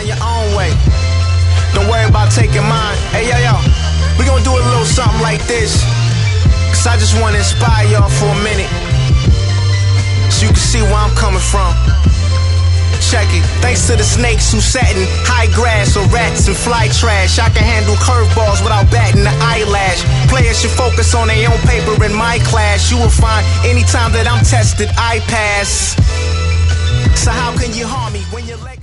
find your own way. Don't worry about taking mine. Hey, yo, we gonna do a little something like this. Cause I just wanna inspire y'all for a minute, so you can see where I'm coming from. Check it. Thanks to the snakes who sat in high grass or rats and fly trash, I can handle curveballs without batting an eyelash. Players should focus on their own paper in my class. You will find anytime that I'm tested, I pass. So how can you harm me when your leg